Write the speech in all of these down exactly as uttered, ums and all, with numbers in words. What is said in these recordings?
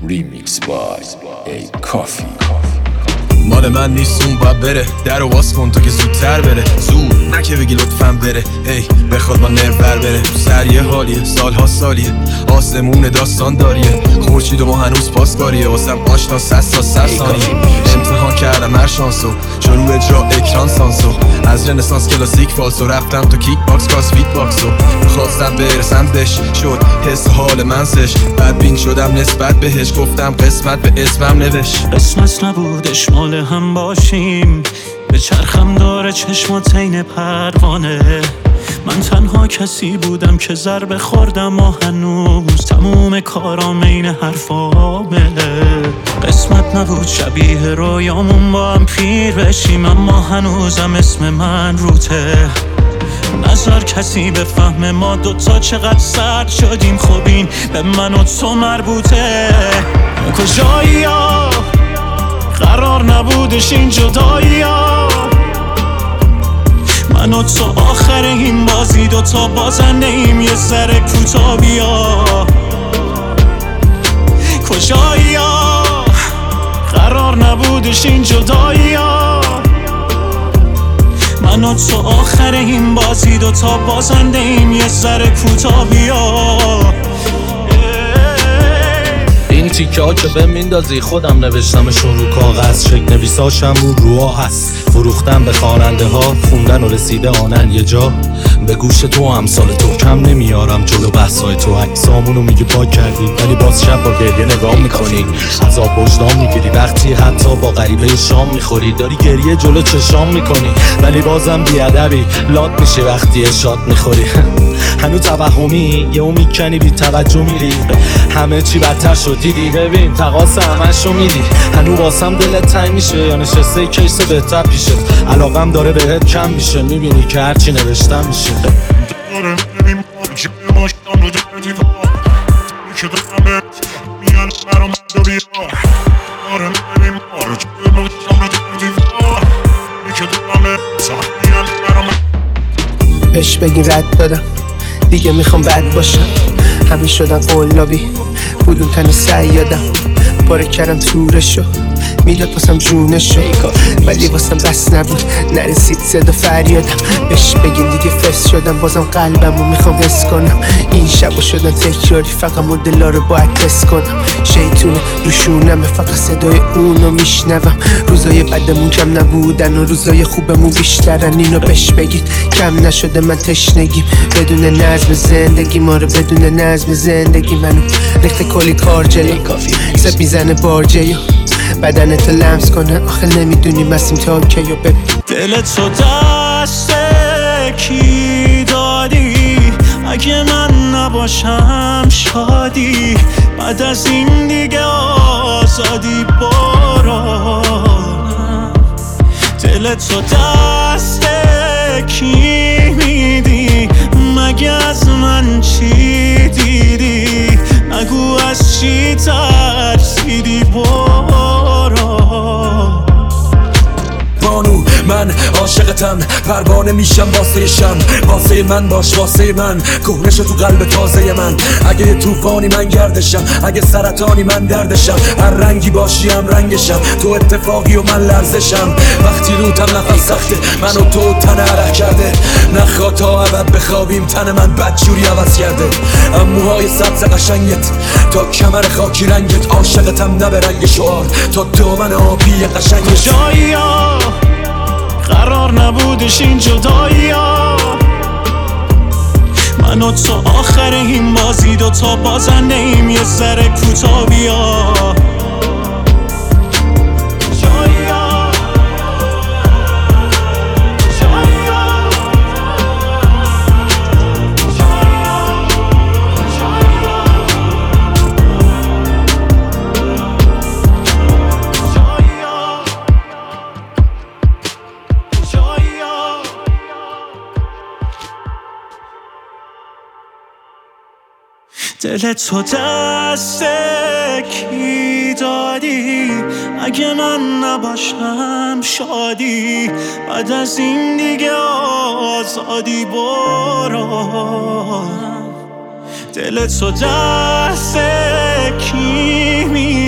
Remix by A Coffee. مال من نیست اون باید بره، در و باز کن تا که زودتر بره. زود نه که بگی لطفاً بره، هی بخواد با نر بر بره. سر یه حالیه، سالها سالیه، آسمون داستان داریه. خورشید و ما هنوز پاسکاریه، واسم آشنا سس تا سر ثانیه. امتحان کردم هر شانسو، شروع اجرا اکران سانسو. از رنسانس کلاسیک فالسو رفتم تا کیک باکس کاس فیت باکسو. خواستم برسم بهش، شد حس حال من سش. بدبین شدم نسبت بهش، گفتم قسمت به اسمم نوشت. قسمت نبودش مال هم باشیم، به چرخم داره چشمات عین پروانه. من تنها کسی بودم که ضربه خوردم و هنوز تموم کارام عین حرفامه. قسمت نبود شبیه رویامون با هم پیر بشیم، اما هنوزم اسم من روته. نظر کسی به فهم ما دوتا چقدر سرد شدیم، خب این به من و تو مربوطه. کجایی ها قرار نبودش این جدایی ها، من و تو آخر این بازی دوتا بازنده ایم، یه ذره کوتا بیا. کجایی ها قرار نبودش این جدایی ها، من و تو آخر این بازی دوتا بازنده ایم، یه ذره کوتا بیا. این تیکه ها که به میندازی خودم نوشتمشون رو کاغذ، شک نویساشم رو روها هست. فروختم به خواننده ها، خوندن و رسیده آنن یه جا. به گوش تو امثال تو کم نمیارم جلو بحثای تو. عکسامونو میگی پاک کردی ولی باز شب با گریه نگاه میکنی. عذاب وجدان میگیری وقتی حتی با غریبه شام میخوری. داری گریه جلو چشام میکنی ولی بازم بیادبی لات میشه وقتی اشاد میخوری. هنو توهمی یه او میکنی بی توجه میری، همه چی بدتر شد دیدی. ببین تقاس همشو میدی، هنو واسم دلت تنگ میشه یا نشسته کیس بهتر پیشه. علاقم داره بهت کم میشه، میبینی که هرچی نوشتم میشه. بهش بگی رد دادم دیگه میخوام بد باشم. همه شدن قلابی بودون تن سیادم، پاره کردم تورشو میلاد واسم جونشو، ولی واسم بس نبود نرسید صدا فریادم. بهش بگین دیگه فس شدم، بازم قلبمو میخوام حس کنم. این شبا شدن تکراری، فقط مدلا رو باید تست کنم. شیطونه روشونمه، فقط صدای اونو میشنوم. روزای بدمون کم نبودن و روزای خوبمون بیشترن. اینو بهش بگید کم نشده من تشنگیم، بدون نظم زندگی ما رو، بدون نظم زندگی منو ریخت کلی کار جلو. زب میزنه بارجه بدنتو لمس کنه، آخه نمیدونی مسیم تا که یا ببین. دلت تو دست کی دادی؟ اگه من نباشم شادی، بعد از این دیگه آزادی برو. دلت تو دست کی میدی؟ مگه از من چی دیدی؟ نگو از چی ترسیدی برو. بانو من عاشقتم، پروانه میشم واسه شم. واسه من باش واسه من، کهنه شو تو قلب تازه من. اگه یه طوفانی من گردشم، اگه سرطانی من دردشم. هر رنگی باشی هم رنگشم، تو اتفاقی و من لرزشم. وقتی روتم نفس سخته، من و تو تن عرق کرده. نخواه تا ابد بخوابیم، تن من بدجوری عوض کرده. اموهای سبز قشنگت تا کمر خاکی رنگت، عاشقتم نه به رنگ شعار تا دامن آبی قشنگت. جایی ها قرار نبودش این جدایی ها، من و تو آخر این بازی دوتا بازنده ایم، یه ذره کوتا بیا. دلت تو دست کی دادی؟ اگه من نباشم شادی، بعد از این دیگه آزادی برو. دلت تو دست کی می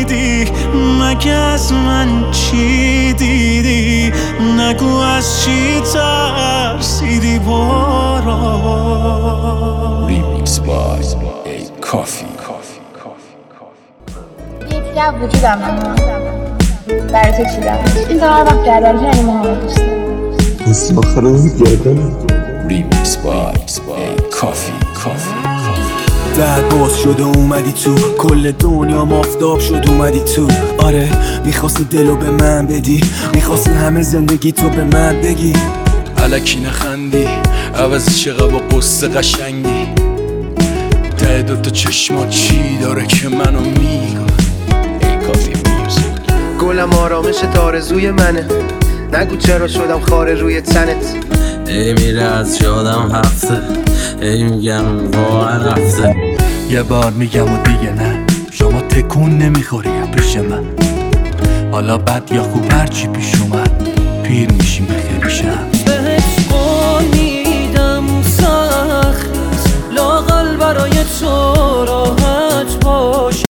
مگه از من چی دیدی؟ نگو از چی ترسیدی بارا. Remix by A Coffee. یک گپ وجودم اما برای تو چیدم این تا هر وقت گردن که این محمد دوستم اسم آخر اون گردن Remix by A Coffee. در باز شد و اومدی تو کل دنیا مافتاب شد اومدی تو. آره میخواستی دلو به من بدی، میخواستی همه زندگی تو به من بگی. الکی نخندی عوضی چقدر با قصه قشنگی. ته دوتا چشمات چی داره که منو میگه. A Coffee Music. گلم آرامشت آرزوی منه، نگو چرا شدم خاره روی تنت. ای میره از یادم هفته، ای میگم واقعا رفته. یه بار میگم و دیگه نه، شما تکون نمیخوری پیش من. حالا بد یا خوب هرچی پیش اومد